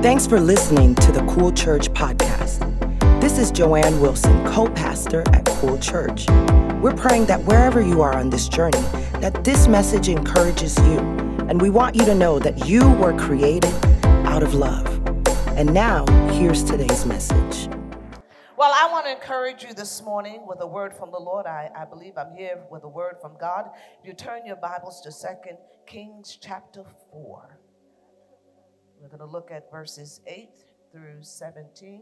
Thanks for listening to the Cool Church podcast. This is Joanne Wilson, co-pastor at Cool Church. We're praying that wherever you are on this journey, that this message encourages you. And we want you to know that you were created out of love. And now, here's today's message. Well, I want to encourage you this morning with a word from the Lord. I believe I'm here with a word from God. If you turn your Bibles to 2 Kings chapter 4. We're going to look at verses 8 through 17.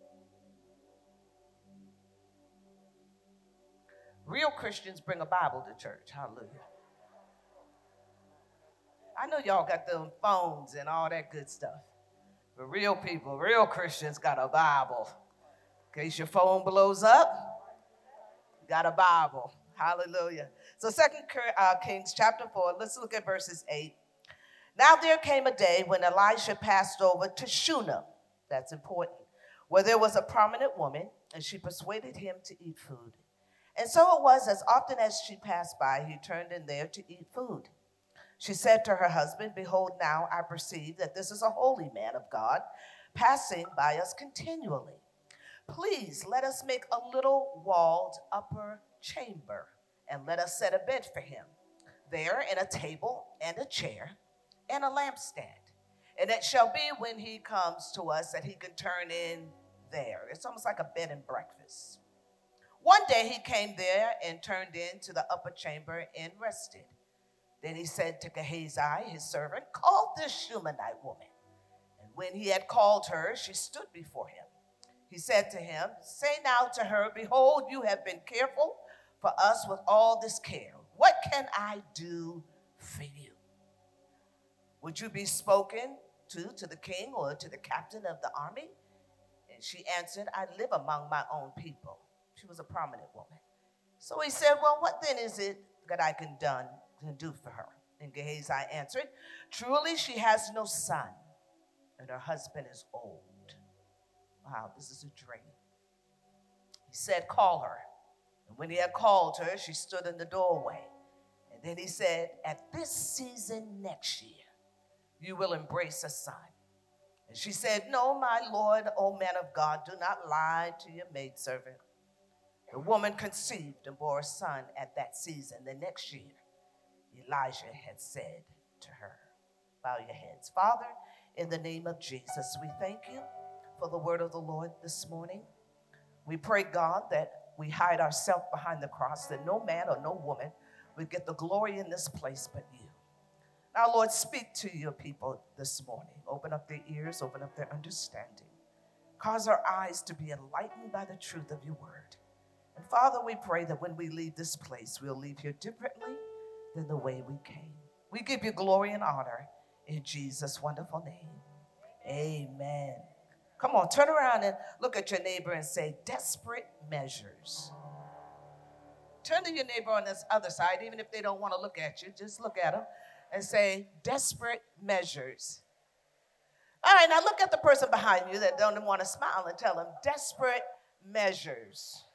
Real Christians bring a Bible to church. Hallelujah. I know y'all got them phones and all that good stuff. But real people, real Christians got a Bible. In case your phone blows up, you got a Bible. Hallelujah. So 2 Kings chapter 4, let's look at verses 8. Now there came a day when Elisha passed over to Shunem, that's important, where there was a prominent woman, and she persuaded him to eat food. And so it was, as often as she passed by, he turned in there to eat food. She said to her husband, "Behold, now I perceive that this is a holy man of God, passing by us continually. Please let us make a little walled upper chamber, and let us set a bed for him, there and a table and a chair, and a lampstand. And it shall be when he comes to us that he can turn in there." It's almost like a bed and breakfast. One day he came there and turned into the upper chamber and rested. Then he said to Gehazi, his servant, "Call this Shunammite woman." And when he had called her, she stood before him. He said to him, "Say now to her, behold, you have been careful for us with all this care. What can I do for you? Would you be spoken to the king or to the captain of the army?" And she answered, "I live among my own people." She was a prominent woman. So he said, "Well, what then is it that I can do for her?" And Gehazi answered, "Truly she has no son, and her husband is old." Wow, this is a dream. He said, "Call her." And when he had called her, she stood in the doorway. And then he said, "At this season next year, you will embrace a son." And she said, "No, my Lord, O man of God, do not lie to your maidservant." The woman conceived and bore a son at that season. The next year, Elijah had said to her, bow your heads. Father, in the name of Jesus, we thank you for the word of the Lord this morning. We pray, God, that we hide ourselves behind the cross, that no man or no woman would get the glory in this place but you. Now, Lord, speak to your people this morning. Open up their ears, open up their understanding. Cause our eyes to be enlightened by the truth of your word. And Father, we pray that when we leave this place, we'll leave here differently than the way we came. We give you glory and honor in Jesus' wonderful name. Amen. Come on, turn around and look at your neighbor and say, "Desperate measures." Turn to your neighbor on this other side, even if they don't want to look at you, just look at them and say, "Desperate measures." All right, now look at the person behind you that don't want to smile and tell them, "Desperate measures."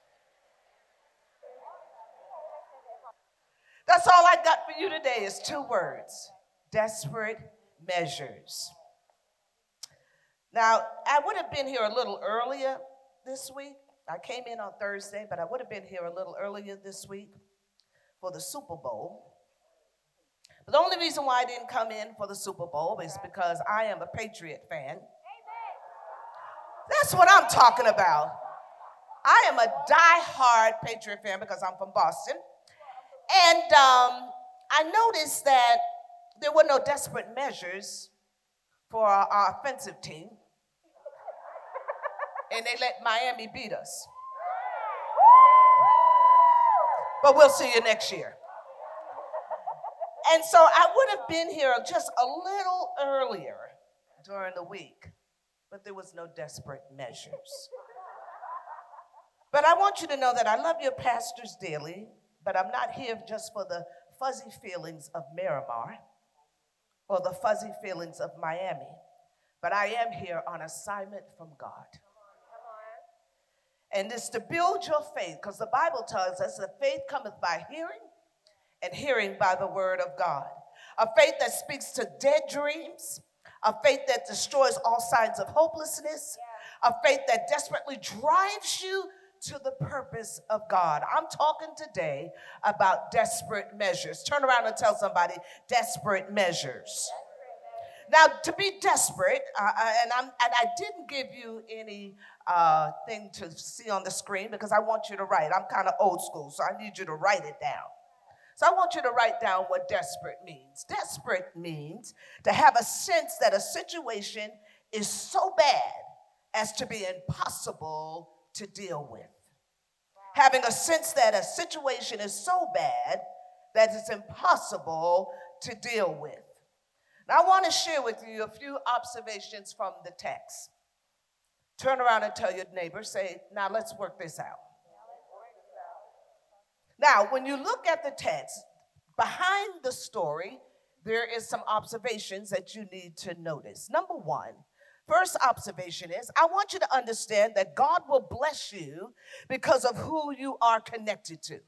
That's all I got for you today is 2 words, desperate measures. Now, I would have been here a little earlier this week. I came in on Thursday, but I would have been here a little earlier this week for the Super Bowl. But the only reason why I didn't come in for the Super Bowl is because I am a Patriot fan. That's what I'm talking about. I am a die-hard Patriot fan because I'm from Boston. And I noticed that there were no desperate measures for our offensive team. And they let Miami beat us. But we'll see you next year. And so I would have been here just a little earlier during the week, but there was no desperate measures. But I want you to know that I love your pastors dearly, but I'm not here just for the fuzzy feelings of Miramar or the fuzzy feelings of Miami, but I am here on assignment from God. And it's to build your faith, because the Bible tells us that faith cometh by hearing, and hearing by the word of God. A faith that speaks to dead dreams, a faith that destroys all signs of hopelessness, a faith that desperately drives you to the purpose of God. I'm talking today about desperate measures. Turn around and tell somebody, desperate measures. Now, to be desperate, and I didn't give you any thing to see on the screen because I want you to write. I'm kind of old school, so I need you to write it down. So I want you to write down what desperate means. Desperate means to have a sense that a situation is so bad as to be impossible to deal with. Having a sense that a situation is so bad that it's impossible to deal with. Now, I want to share with you a few observations from the text. Turn around and tell your neighbor, say, now let's work this out. Now, when you look at the text, behind the story, there is some observations that you need to notice. Number one, first observation is, I want you to understand that God will bless you because of who you are connected to.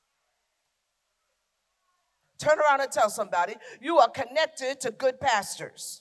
Turn around and tell somebody, you are connected to good pastors.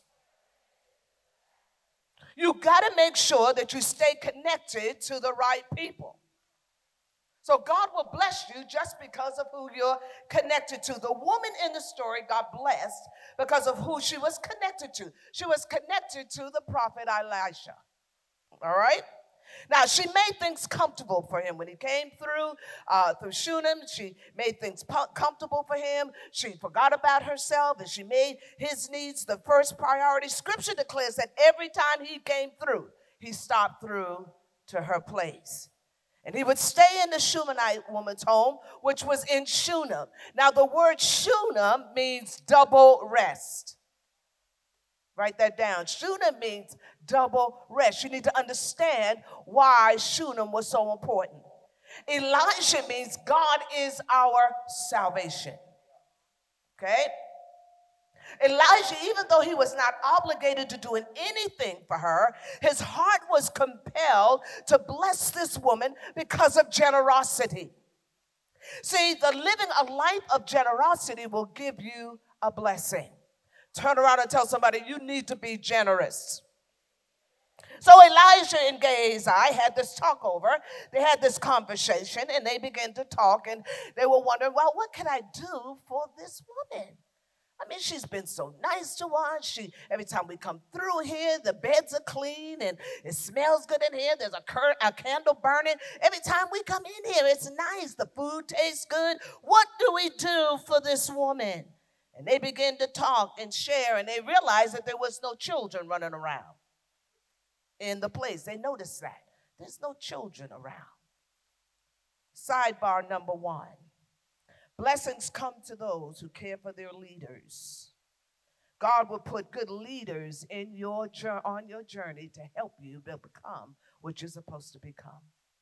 You got to make sure that you stay connected to the right people. So God will bless you just because of who you're connected to. The woman in the story got blessed because of who she was connected to. She was connected to the prophet Elisha. All right? Now, she made things comfortable for him. When he came through Shunem, she made things comfortable for him. She forgot about herself, and she made his needs the first priority. Scripture declares that every time he came through, he stopped through to her place. And he would stay in the Shunammite woman's home, which was in Shunem. Now, the word Shunem means double rest. Write that down. Shunem means double rest. You need to understand why Shunem was so important. Elijah means God is our salvation. Okay? Elijah, even though he was not obligated to doing anything for her, his heart was compelled to bless this woman because of generosity. See, the living a life of generosity will give you a blessing. Turn around and tell somebody, you need to be generous. So Elijah and Gehazi had this talk over. They had this conversation, and they began to talk, and they were wondering, well, what can I do for this woman? I mean, she's been so nice to us. Every time we come through here, the beds are clean and it smells good in here. There's a candle burning. Every time we come in here, it's nice. The food tastes good. What do we do for this woman? And they began to talk and share, and they realized that there was no children running around in the place. They noticed that. There's no children around. Sidebar number one. Blessings come to those who care for their leaders. God will put good leaders on your journey to help you become what you're supposed to become.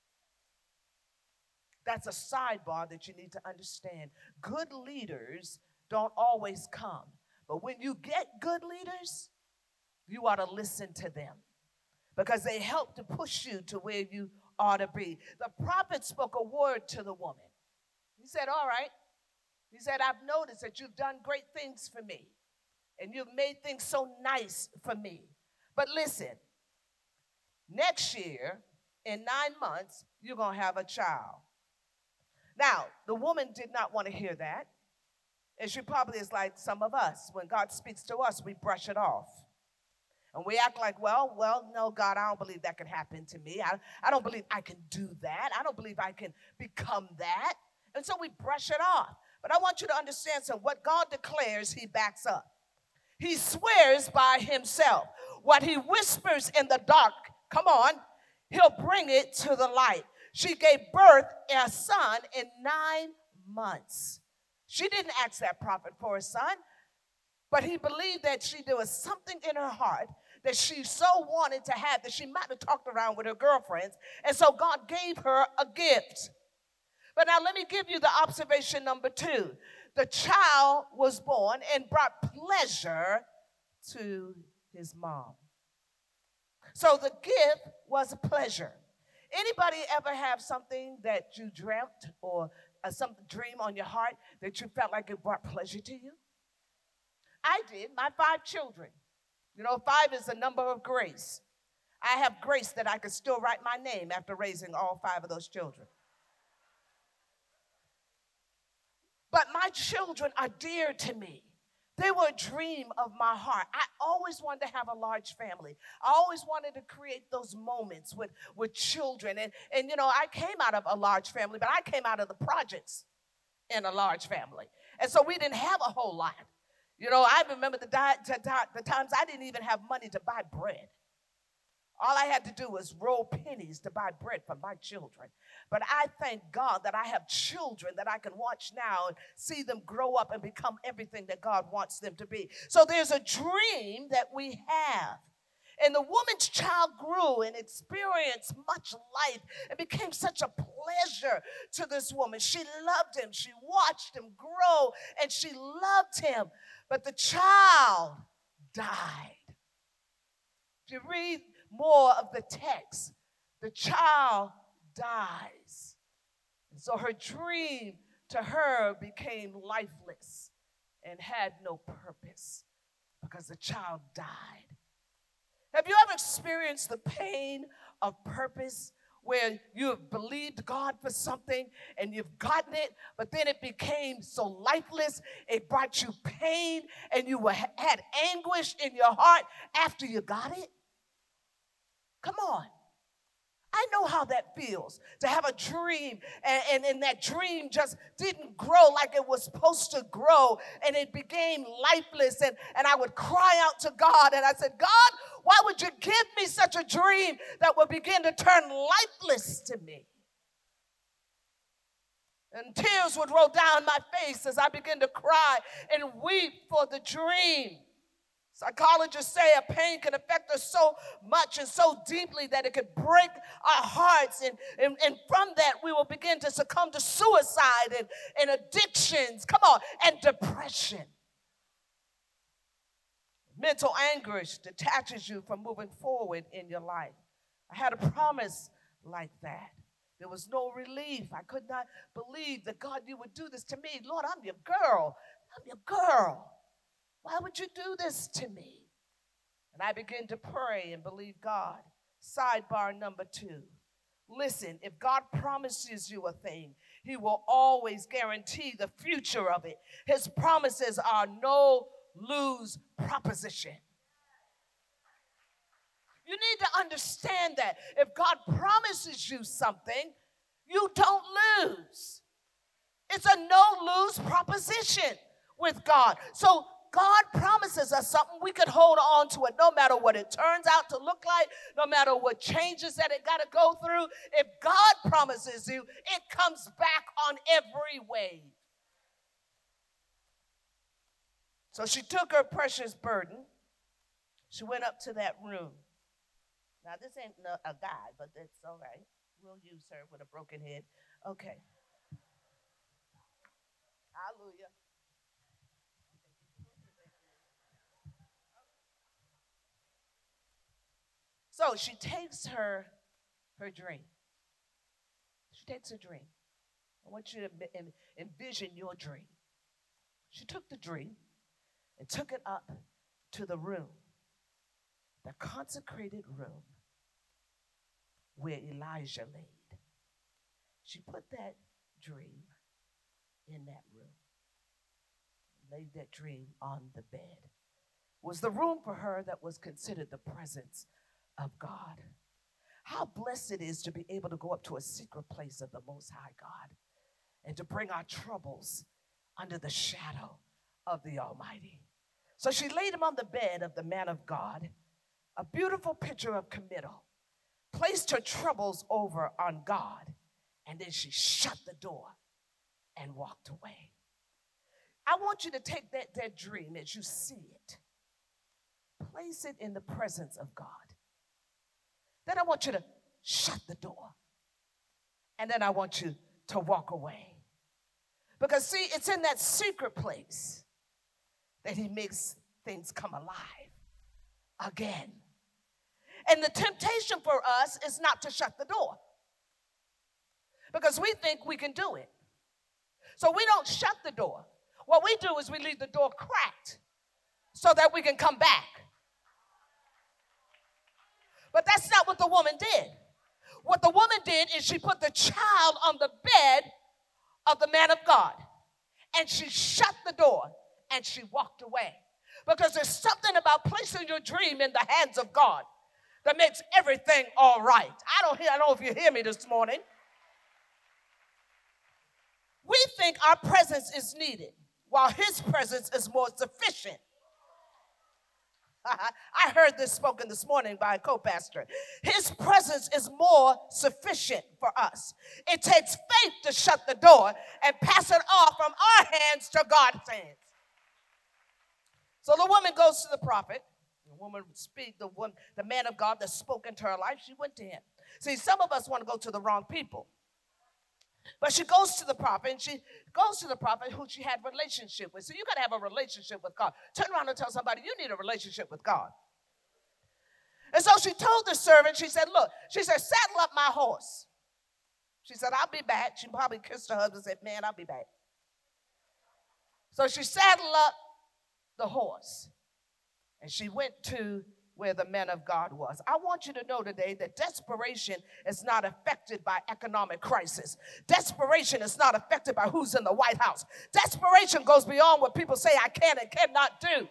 That's a sidebar that you need to understand. Good leaders don't always come. But when you get good leaders, you ought to listen to them because they help to push you to where you ought to be. The prophet spoke a word to the woman. He said, all right. He said, I've noticed that you've done great things for me, and you've made things so nice for me. But listen, next year, in 9 months, you're going to have a child. Now, the woman did not want to hear that, and she probably is like some of us. When God speaks to us, we brush it off. And we act like, well, no, God, I don't believe that can happen to me. I don't believe I can do that. I don't believe I can become that. And so we brush it off. But I want you to understand something. What God declares, he backs up. He swears by himself. What he whispers in the dark, come on, he'll bring it to the light. She gave birth to a son in 9 months. She didn't ask that prophet for a son, but he believed that there was something in her heart that she so wanted to have that she might have talked around with her girlfriends. And so God gave her a gift. But now let me give you the observation number 2. The child was born and brought pleasure to his mom. So the gift was a pleasure. Anybody ever have something that you dreamt or some dream on your heart that you felt like it brought pleasure to you? I did. My 5 children. You know, 5 is the number of grace. I have grace that I could still write my name after raising all 5 of those children. But my children are dear to me. They were a dream of my heart. I always wanted to have a large family. I always wanted to create those moments with children. And you know, I came out of a large family, but I came out of the projects in a large family. And so we didn't have a whole lot. You know, I remember the times I didn't even have money to buy bread. All I had to do was roll pennies to buy bread for my children. But I thank God that I have children that I can watch now and see them grow up and become everything that God wants them to be. So there's a dream that we have. And the woman's child grew and experienced much life and became such a pleasure to this woman. She loved him. She watched him grow and she loved him. But the child died. If you read more of the text, the child dies. And so her dream to her became lifeless and had no purpose because the child died. Have you ever experienced the pain of purpose where you have believed God for something and you've gotten it, but then it became so lifeless, it brought you pain and you had anguish in your heart after you got it? Come on. I know how that feels, to have a dream, and that dream just didn't grow like it was supposed to grow, and it became lifeless, and I would cry out to God, and I said, God, why would you give me such a dream that would begin to turn lifeless to me? And tears would roll down my face as I began to cry and weep for the dream. Psychologists say a pain can affect us so much and so deeply that it could break our hearts. And from that, we will begin to succumb to suicide and addictions, come on, and depression. Mental anguish detaches you from moving forward in your life. I had a promise like that. There was no relief. I could not believe that, God, you would do this to me. Lord, I'm your girl. I'm your girl. Why would you do this to me? And I began to pray and believe God. Sidebar number 2. Listen, if God promises you a thing, he will always guarantee the future of it. His promises are no lose proposition. You need to understand that. If God promises you something, you don't lose. It's a no-lose proposition with God. So God promises us something, we could hold on to it no matter what it turns out to look like, no matter what changes that it got to go through. If God promises you, it comes back on every wave. So she took her precious burden. She went up to that room. Now, this ain't a guy, but that's all right. We'll use her with a broken head. Okay. Hallelujah. So she takes her dream. She takes her dream. I want you to envision your dream. She took the dream and took it up to the room, the consecrated room where Elijah laid. She put that dream in that room, laid that dream on the bed. It was the room for her that was considered the presence of God. How blessed it is to be able to go up to a secret place of the Most High God and to bring our troubles under the shadow of the Almighty. So she laid him on the bed of the man of God, a beautiful picture of committal, placed her troubles over on God, and then she shut the door and walked away. I want you to take that dream as you see it, place it in the presence of God. Then I want you to shut the door. And then I want you to walk away. Because see, it's in that secret place that he makes things come alive again. And the temptation for us is not to shut the door. Because we think we can do it. So we don't shut the door. What we do is we leave the door cracked so that we can come back. But that's not what the woman did. What the woman did is she put the child on the bed of the man of God, and she shut the door, and she walked away. Because there's something about placing your dream in the hands of God that makes everything all right. I don't know if you hear me this morning. We think our presence is needed, while his presence is more sufficient. I heard this spoken this morning by a co-pastor. His presence is more sufficient for us. It takes faith to shut the door and pass it off from our hands to God's hands. So the woman goes to the prophet. The woman speak, the man of God that spoke into her life, she went to him. See, some of us want to go to the wrong people. But she goes to the prophet, and she goes to the prophet who she had a relationship with. So you got to have a relationship with God. Turn around and tell somebody, you need a relationship with God. And so she told the servant, she said, look, she said, saddle up my horse. She said, I'll be back. She probably kissed her husband and said, man, I'll be back. So she saddled up the horse, and she went to where the man of God was. I want you to know today that desperation is not affected by economic crisis. Desperation is not affected by who's in the White House. Desperation goes beyond what people say I can and cannot do.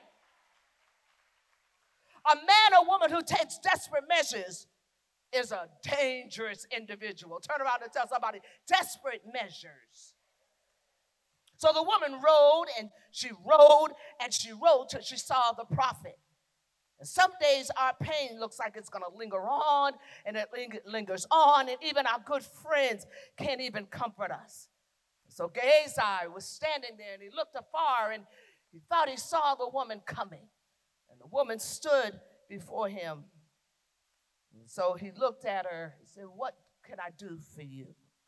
A man or woman who takes desperate measures is a dangerous individual. Turn around and tell somebody, desperate measures. So the woman rode and she rode and she rode till she saw the prophet. And some days our pain looks like it's going to linger on, and it lingers on, and even our good friends can't even comfort us. So Gehazi was standing there, and he looked afar, and he thought he saw the woman coming. And the woman stood before him. And so he looked at her. He said, what can I do for you?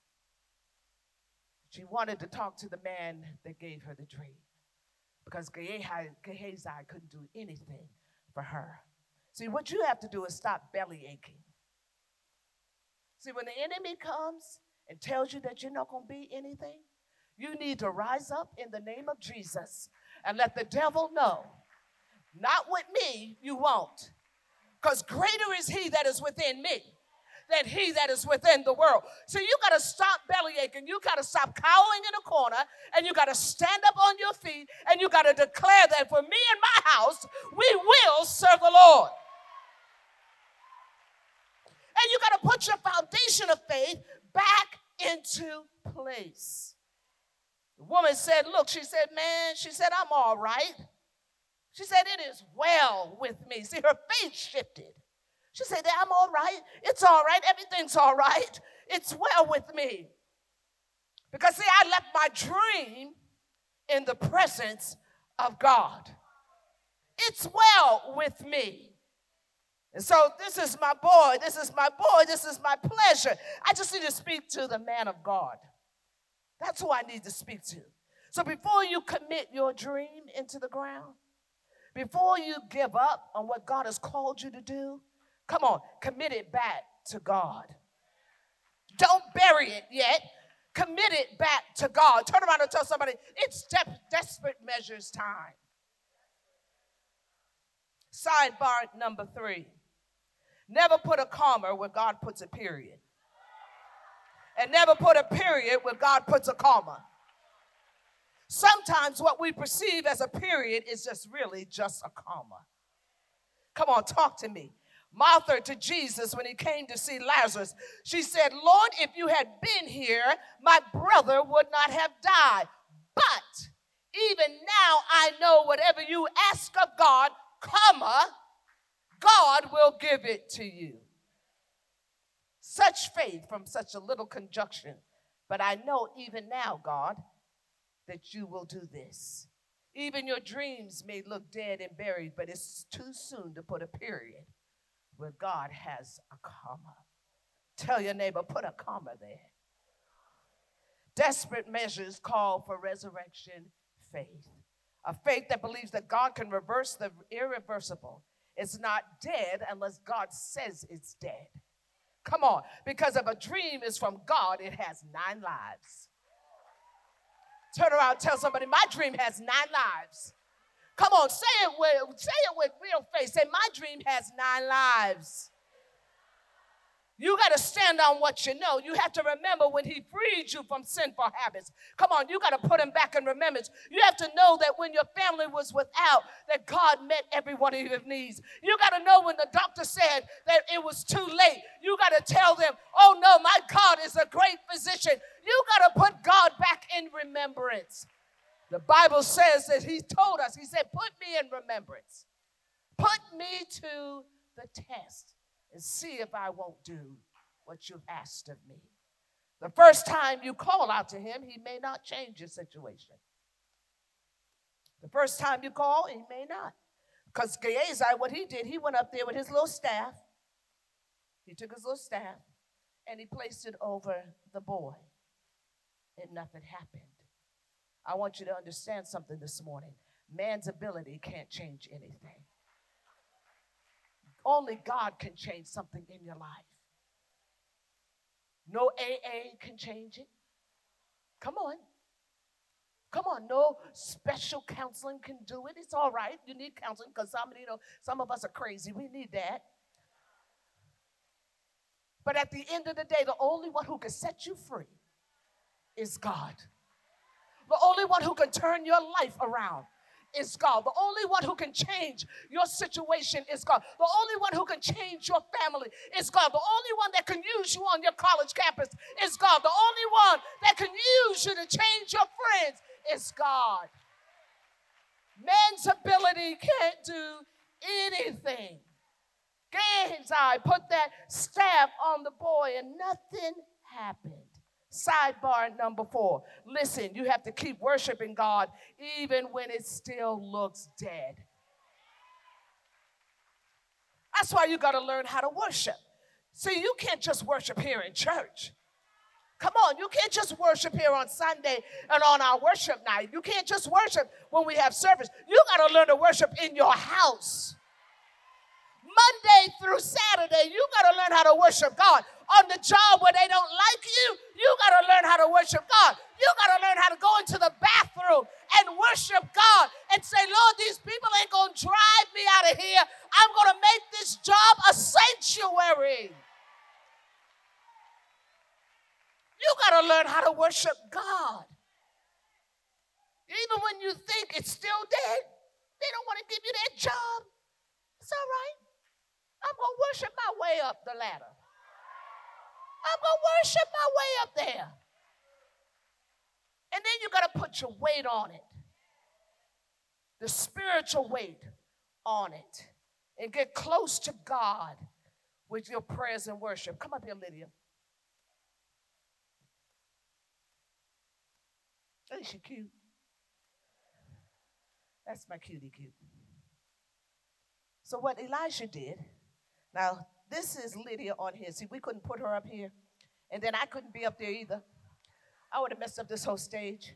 She wanted to talk to the man that gave her the dream, because Gehazi couldn't do anything for her. See, what you have to do is stop belly aching. See, when the enemy comes and tells you that you're not going to be anything, you need to rise up in the name of Jesus and let the devil know, not with me, you won't. Because greater is he that is within me than he that is within the world. So you got to stop belly aching. You got to stop cowering in a corner, and you got to stand up on your feet, and you got to declare that for me and my house, we will serve the Lord. And you got to put your foundation of faith back into place. The woman said, look, she said, man, she said, I'm all right. She said, it is well with me. See, her faith shifted. She said, I'm all right. It's all right. Everything's all right. It's well with me. Because, see, I left my dream in the presence of God. It's well with me. And so this is my boy. This is my boy. This is my pleasure. I just need to speak to the man of God. That's who I need to speak to. So before you commit your dream into the ground, before you give up on what God has called you to do, come on, commit it back to God. Don't bury it yet. Commit it back to God. Turn around and tell somebody, it's desperate measures time. Sidebar number 3. Never put a comma where God puts a period. And never put a period where God puts a comma. Sometimes what we perceive as a period is just really just a comma. Come on, talk to me. Martha to Jesus, when he came to see Lazarus, she said, Lord, if you had been here, my brother would not have died. But even now I know whatever you ask of God, comma, God will give it to you. Such faith from such a little conjunction. But I know even now, God, that you will do this. Even your dreams may look dead and buried, but it's too soon to put a period where God has a comma. Tell your neighbor, put a comma there. Desperate measures call for resurrection faith. A faith that believes that God can reverse the irreversible. It's not dead unless God says it's dead. Come on, because if a dream is from God, it has 9 lives. Turn around, tell somebody, my dream has 9 lives. Come on, say it with real faith. Say, my dream has 9 lives. You got to stand on what you know. You have to remember when he freed you from sinful habits. Come on, you got to put him back in remembrance. You have to know that when your family was without, that God met every one of your needs. You got to know when the doctor said that it was too late. You got to tell them, oh no, my God is a great physician. You got to put God back in remembrance. The Bible says that he told us, he said, put me in remembrance. Put me to the test. And see if I won't do what you've asked of me. The first time you call out to him, he may not change your situation. The first time you call, he may not. Because Gehazi, what he did, he went up there with his little staff. He took his little staff and he placed it over the boy. And nothing happened. I want you to understand something this morning. Man's ability can't change anything. Only God can change something in your life. No AA can change it. Come on. Come on. No special counseling can do it. It's all right. You need counseling because some of us are crazy. We need that. But at the end of the day, the only one who can set you free is God. The only one who can turn your life around is God. The only one who can change your situation is God. The only one who can change your family is God. The only one that can use you on your college campus is God. The only one that can use you to change your friends is God. Man's ability can't do anything. Gehazi put that staff on the boy and nothing happened. Sidebar number 4. Listen, you have to keep worshiping God even when it still looks dead. That's why you got to learn how to worship. See, you can't just worship here in church. Come on, you can't just worship here on Sunday and on our worship night. You can't just worship when we have service. You got to learn to worship in your house. Monday through Saturday, you got to learn how to worship God. On the job where they don't like you, you got to learn how to worship God. You got to learn how to go into the bathroom and worship God and say, Lord, these people ain't going to drive me out of here. I'm going to make this job a sanctuary. You got to learn how to worship God. Even when you think it's still dead, they don't want to give you that job. It's all right. I'm going to worship my way up the ladder. I'm going to worship my way up there. And then you got to put your weight on it. The spiritual weight on it. And get close to God with your prayers and worship. Come up here, Lydia. Ain't she cute? That's my cutie cute. So what Elijah did, now this is Lydia on here. See, we couldn't put her up here. And then I couldn't be up there either. I would have messed up this whole stage.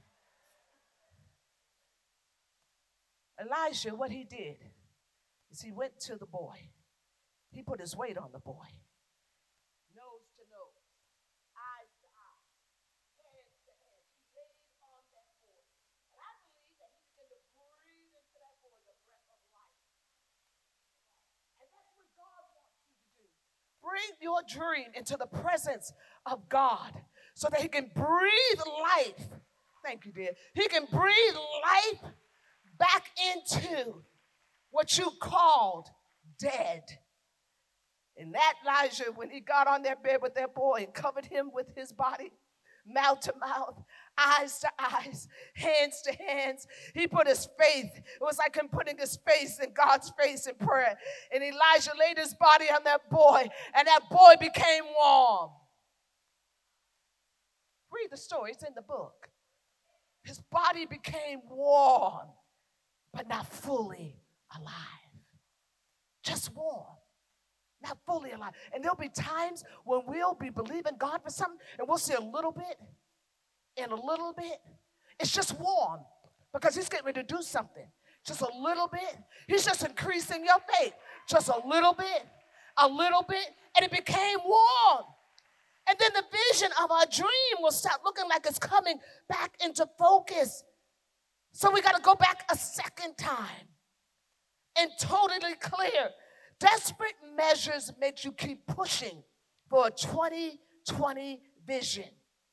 Elijah, what he did is he went to the boy. He put his weight on the boy. Nose to nose, eyes to eyes, hands to hands. He laid on that boy. And I believe that he began to breathe into that boy the breath of life. And that's what God wants you to do. Bring your dream into the presence of God so that he can breathe life. Thank you, dear. He can breathe life back into what you called dead. And that Elijah, when he got on that bed with that boy and covered him with his body, mouth to mouth, eyes to eyes, hands to hands, he put his faith. It was like him putting his face in God's face in prayer. And Elijah laid his body on that boy, and that boy became warm. Read the story. It's in the book. His body became warm, but not fully alive. Just warm, not fully alive. And there'll be times when we'll be believing God for something, and we'll see a little bit and a little bit. It's just warm because he's getting ready to do something. Just a little bit. He's just increasing your faith. Just a little bit, and it became warm. And then the vision of our dream will start looking like it's coming back into focus. So we got to go back a second time and totally clear. Desperate measures make you keep pushing for a 2020 vision.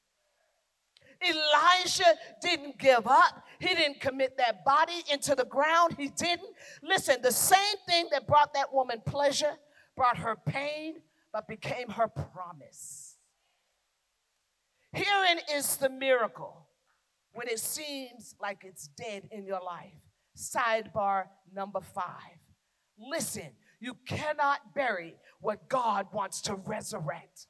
Elijah didn't give up. He didn't commit that body into the ground. He didn't. Listen, the same thing that brought that woman pleasure brought her pain, but became her promise. Herein is the miracle when it seems like it's dead in your life. Sidebar number 5. Listen, you cannot bury what God wants to resurrect.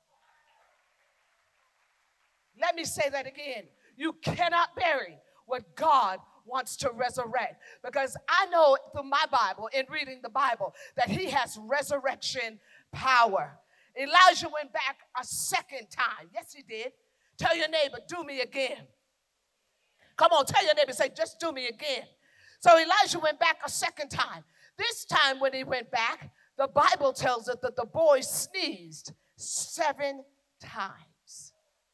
Let me say that again. You cannot bury what God wants to resurrect. Because I know through my Bible, in reading the Bible, that he has resurrection power. Elijah went back a second time. Yes, he did. Tell your neighbor, do me again. Come on, tell your neighbor, say, just do me again. So Elijah went back a second time. This time when he went back, the Bible tells us that the boy sneezed 7 times.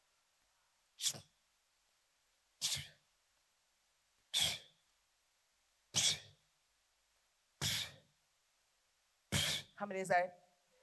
How many is that?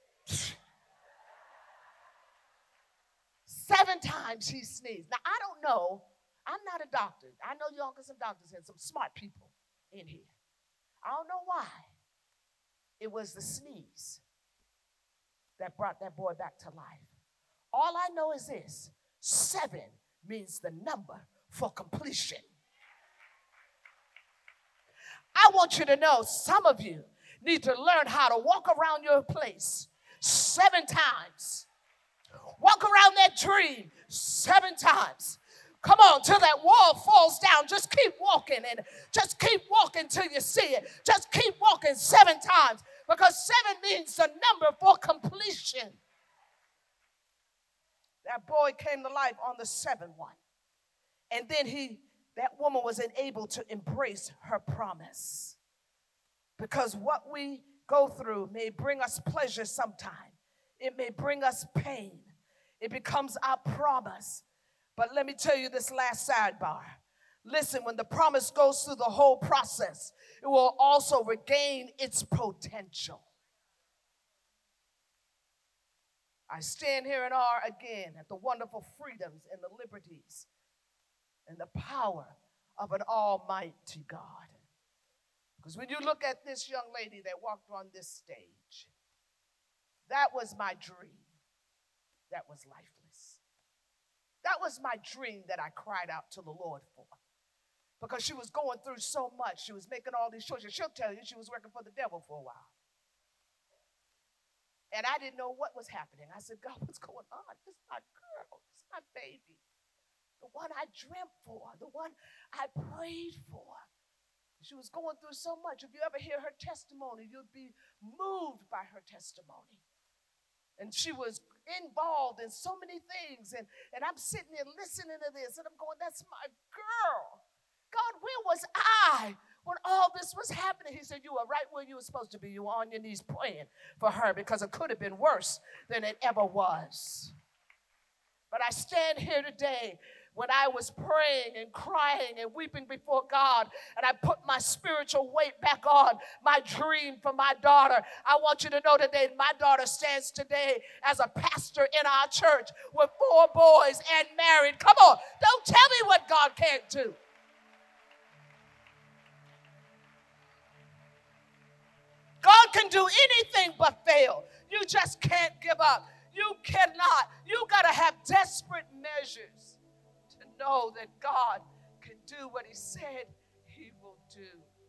7 times he sneezed. Now, I don't know. I'm not a doctor. I know y'all got some doctors and some smart people in here. I don't know why. It was the sneeze that brought that boy back to life. All I know is this. 7 means the number for completion. I want you to know some of you need to learn how to walk around your place 7 times. Walk around that dream 7 times. Come on, till that wall falls down. Just keep walking and just keep walking till you see it. Just keep walking 7 times because 7 means the number for completion. That boy came to life on the 7th one. And then that woman was unable to embrace her promise. Because what we go through may bring us pleasure sometime. It may bring us pain. It becomes our promise. But let me tell you this last sidebar. Listen, when the promise goes through the whole process, it will also regain its potential. I stand here in awe again at the wonderful freedoms and the liberties and the power of an almighty God. Because when you look at this young lady that walked on this stage, that was my dream. That was lifeless. That was my dream that I cried out to the Lord for. Because she was going through so much. She was making all these choices. She'll tell you she was working for the devil for a while. And I didn't know what was happening. I said, God, what's going on? This is my girl. This is my baby. The one I dreamt for. The one I prayed for. She was going through so much. If you ever hear her testimony, you'll be moved by her testimony. And she was involved in so many things. And I'm sitting there listening to this. And I'm going, that's my girl. God, where was I when all this was happening? He said, you were right where you were supposed to be. You were on your knees praying for her because it could have been worse than it ever was. But I stand here today when I was praying and crying and weeping before God, and I put my spiritual weight back on my dream for my daughter. I want you to know today, my daughter stands today as a pastor in our church with 4 boys and married. Come on, don't tell me what God can't do. God can do anything but fail. You just can't give up. You cannot. You got to have desperate measures to know that God can do what he said he will do.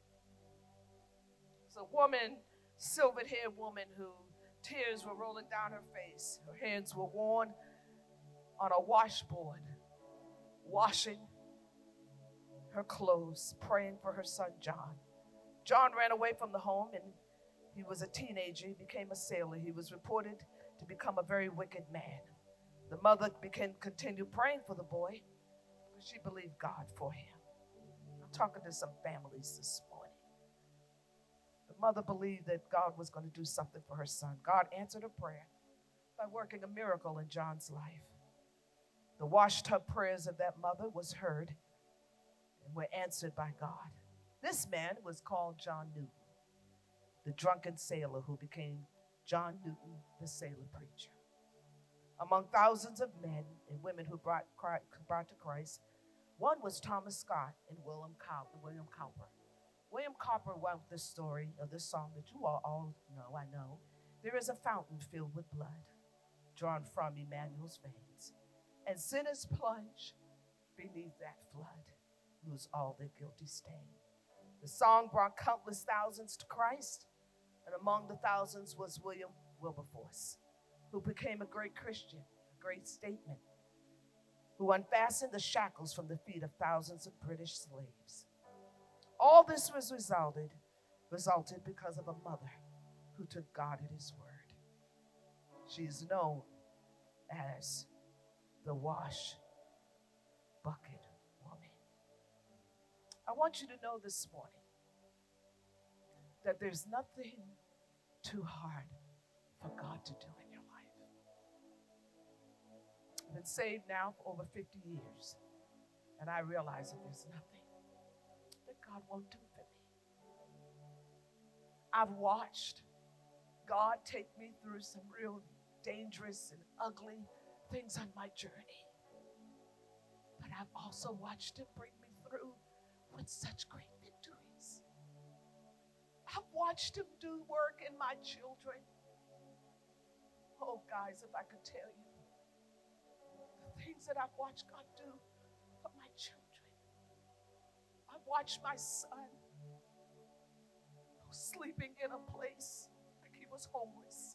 It's a woman, silver-haired woman, who tears were rolling down her face. Her hands were worn on a washboard, washing her clothes, praying for her son, John. John ran away from the home, and he was a teenager. He became a sailor. He was reported to become a very wicked man. The mother continued praying for the boy because she believed God for him. I'm talking to some families this morning. The mother believed that God was going to do something for her son. God answered her prayer by working a miracle in John's life. The washed-up prayers of that mother was heard and were answered by God. This man was called John Newton, the drunken sailor who became John Newton, the sailor preacher. Among thousands of men and women who brought to Christ, one was Thomas Scott and William Cowper. William Cowper wrote the story of this song that you all know, I know. There is a fountain filled with blood, drawn from Emmanuel's veins, and sinners plunge beneath that flood, lose all their guilty stain. The song brought countless thousands to Christ, and among the thousands was William Wilberforce, who became a great Christian, a great statesman, who unfastened the shackles from the feet of thousands of British slaves. All this was resulted because of a mother who took God at his word. She is known as the wash bucket woman. I want you to know this morning that there's nothing too hard for God to do in your life. I've been saved now for over 50 years, and I realize that there's nothing that God won't do for me. I've watched God take me through some real dangerous and ugly things on my journey, but I've also watched him bring me through with such great victories. I've watched him do work in my children. Oh, guys, if I could tell you the things that I've watched God do for my children. I've watched my son who's sleeping in a place like he was homeless,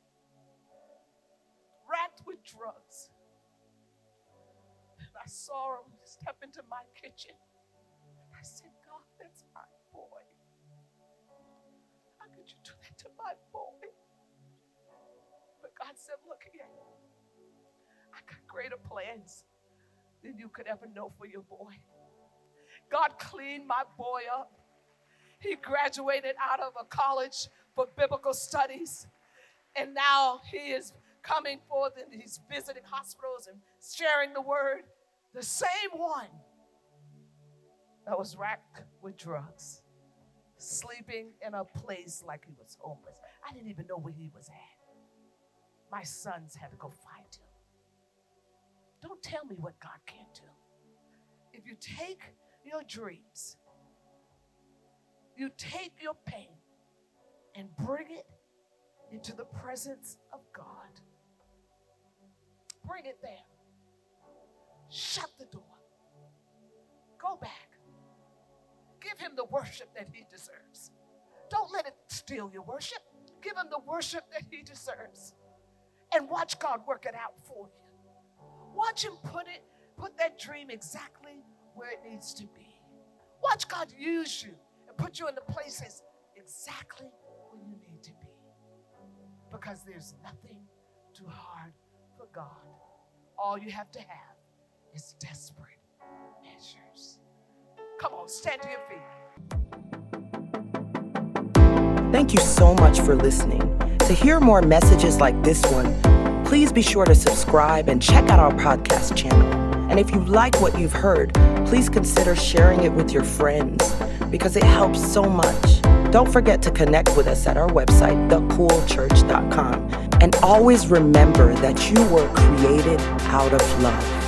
racked with drugs. And I saw him step into my kitchen. And I said, God, that's my boy. How could you do that to my boy? But God said, look here. I got greater plans than you could ever know for your boy. God cleaned my boy up. He graduated out of a college for biblical studies. And now he is coming forth and he's visiting hospitals and sharing the word. The same one that was racked with drugs, sleeping in a place like he was homeless. I didn't even know where he was at. My sons had to go find him. Don't tell me what God can't do. If you take your dreams, you take your pain and bring it into the presence of God. Bring it there. Shut the door. Go back. Give him the worship that he deserves. Don't let it steal your worship. Give him the worship that he deserves. And watch God work it out for you. Watch him put that dream exactly where it needs to be. Watch God use you and put you in the places exactly where you need to be. Because there's nothing too hard for God. All you have to have is desperate measures. Come on, stand to your feet. Thank you so much for listening. To hear more messages like this one, please be sure to subscribe and check out our podcast channel. And if you like what you've heard, please consider sharing it with your friends because it helps so much. Don't forget to connect with us at our website, thecoolchurch.com. And always remember that you were created out of love.